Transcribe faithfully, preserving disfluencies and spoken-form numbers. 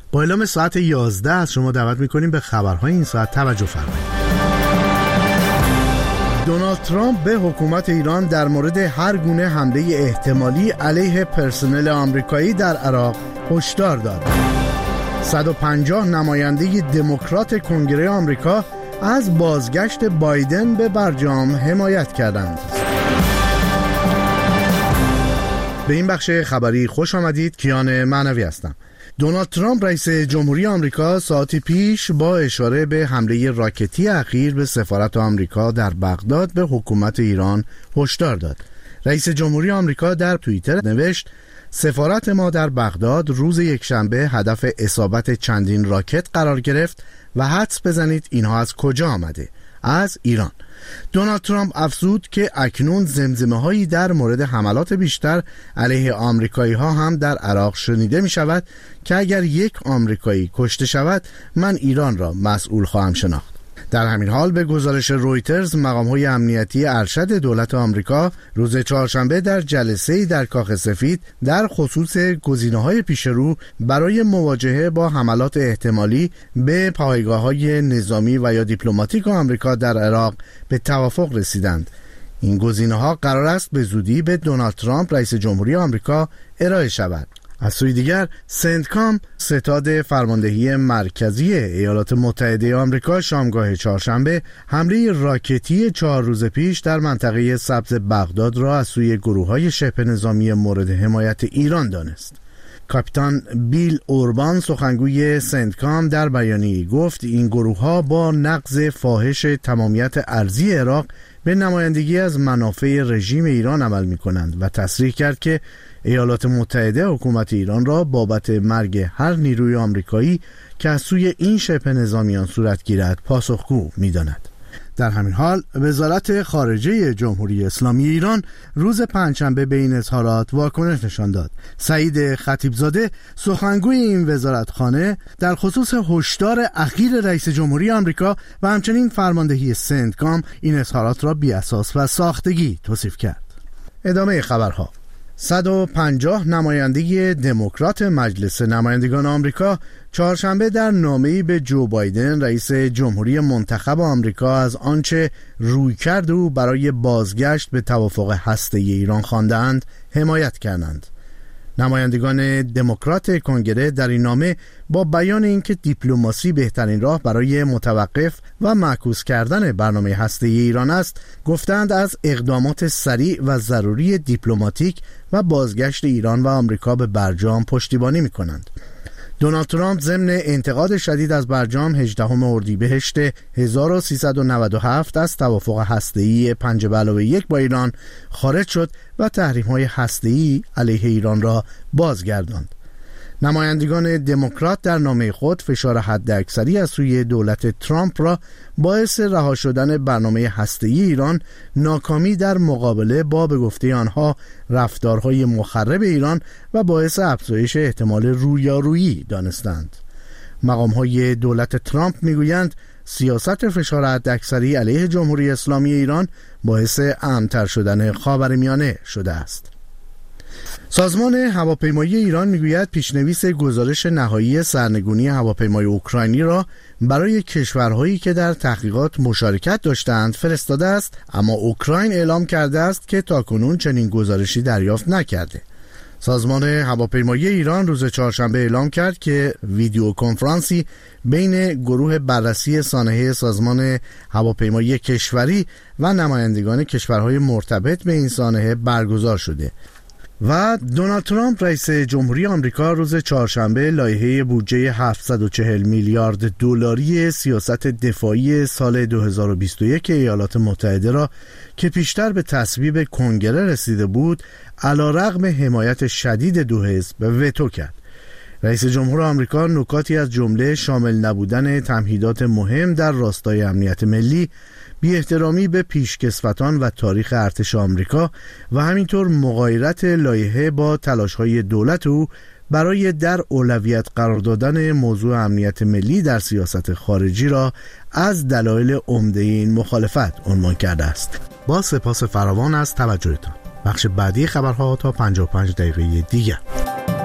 با اعلام ساعت یازده از شما دعوت میکنیم به خبرهای این ساعت توجه فرمایید. دونالد ترامپ به حکومت ایران در مورد هر گونه حمله احتمالی علیه پرسنل آمریکایی در عراق هشدار داد. صد و پنجاه نماینده دموکرات کنگره آمریکا از بازگشت بایدن به برجام حمایت کردند. به این بخش خبری خوش آمدید. کیان معنوی هستم. دونالد ترامپ رئیس جمهوری آمریکا ساعتی پیش با اشاره به حمله راکتی اخیر به سفارت آمریکا در بغداد به حکومت ایران هشدار داد. رئیس جمهوری آمریکا در توییتر نوشت: سفارت ما در بغداد روز یکشنبه هدف اصابت چندین راکت قرار گرفت و حدس بزنید اینها از کجا آمده؟ از ایران. دونالد ترامپ افزود که اکنون زمزمه هایی در مورد حملات بیشتر علیه آمریکایی ها هم در عراق شنیده می شود که اگر یک آمریکایی کشته شود من ایران را مسئول خواهم شناخت. در همین حال به گزارش رویترز مقام‌های امنیتی ارشد دولت آمریکا روز چهارشنبه در جلسه‌ای در کاخ سفید در خصوص گزینه‌های پیشرو برای مواجهه با حملات احتمالی به پایگاه‌های نظامی و یا دیپلماتیک آمریکا در عراق به توافق رسیدند. این گزینه‌ها قرار است به زودی به دونالد ترامپ رئیس جمهوری آمریکا ارائه شود. از سوی دیگر سنتکام ستاد فرماندهی مرکزی ایالات متحده آمریکا شامگاه چهارشنبه حمله راکتی چهار روز پیش در منطقه سبز بغداد را از سوی گروه‌های شبه نظامی مورد حمایت ایران دانست. کاپیتان بیل اوربان سخنگوی سنتکام در بیانیه‌ای گفت این گروه‌ها با نقض فاحش تمامیت ارضی عراق به نمایندگی از منافع رژیم ایران عمل می‌کنند و تصریح کرد که ایالات متحده حکومت ایران را بابت مرگ هر نیروی آمریکایی که از سوی این شبه نظامیان صورت گیرد پاسخگو می‌داند. در همین حال وزارت خارجه جمهوری اسلامی ایران روز پنجشنبه به این اظهارات واکنش نشان داد. سعید خطیبزاده سخنگوی این وزارتخانه در خصوص هشدار اخیر رئیس جمهوری آمریکا و همچنین فرماندهی سنتکام این اظهارات را بی‌اساس و ساختگی توصیف کرد. ادامه خبرها. صد و پنجاه نماینده دموکرات مجلس نمایندگان آمریکا چهارشنبه در نامه‌ای به جو بایدن رئیس جمهوری منتخب آمریکا از آنچه رویکرد او برای بازگشت به توافق هسته‌ای ایران خواندند حمایت کردند. نمایندگان دموکرات کنگره در این نامه با بیان اینکه دیپلماسی بهترین راه برای متوقف و معکوس کردن برنامه هسته‌ای ایران است، گفتند از اقدامات سریع و ضروری دیپلماتیک و بازگشت ایران و آمریکا به برجام پشتیبانی می‌کنند. دونالد ترامپ ضمن انتقاد شدید از برجام هجدهم اردیبهشت هزار و سیصد و نود و هفت از توافق هسته‌ای پنج به علاوه یک با ایران خارج شد و تحریم‌های هسته‌ای علیه ایران را بازگرداند. نمایندگان دموکرات در نامه خود فشار حداکثری از سوی دولت ترامپ را باعث رها شدن برنامه هسته‌ای ایران، ناکامی در مقابله با به گفته آنها رفتارهای مخرب ایران و باعث افزایش احتمال رویارویی دانستند. مقام‌های دولت ترامپ میگویند سیاست فشار حداکثری علیه جمهوری اسلامی ایران باعث امن‌تر شدن خاورمیانه شده است. سازمان هواپیمایی ایران میگوید پیشنویس گزارش نهایی سرنگونی هواپیمای اوکراینی را برای کشورهایی که در تحقیقات مشارکت داشتند فرستاده است، اما اوکراین اعلام کرده است که تاکنون چنین گزارشی دریافت نکرده. سازمان هواپیمایی ایران روز چهارشنبه اعلام کرد که ویدیو کنفرانسی بین گروه بررسی سانحه سازمان هواپیمایی کشوری و نمایندگان کشورهای مرتبط به این سانحه برگزار شده و دونالد ترامپ رئیس جمهوری آمریکا روز چهارشنبه لایحه بودجه هفتصد و چهل میلیارد دلاری سیاست دفاعی سال دو هزار و بیست و یک ایالات متحده را که پیشتر به تصویب کنگره رسیده بود علیرغم حمایت شدید دو حزب وتو کرد. رئیس جمهور آمریکا نکاتی از جمله شامل نبودن تمهیدات مهم در راستای امنیت ملی، بی احترامی به پیشکسوتان و تاریخ ارتش آمریکا و همینطور مغایرت لایحه با تلاش‌های دولت او برای در اولویت قرار دادن موضوع امنیت ملی در سیاست خارجی را از دلایل عمده این مخالفت عنوان کرده است. با سپاس فراوان از توجهتان. بخش بعدی خبرها تا پنجاه و پنج دقیقه دیگر.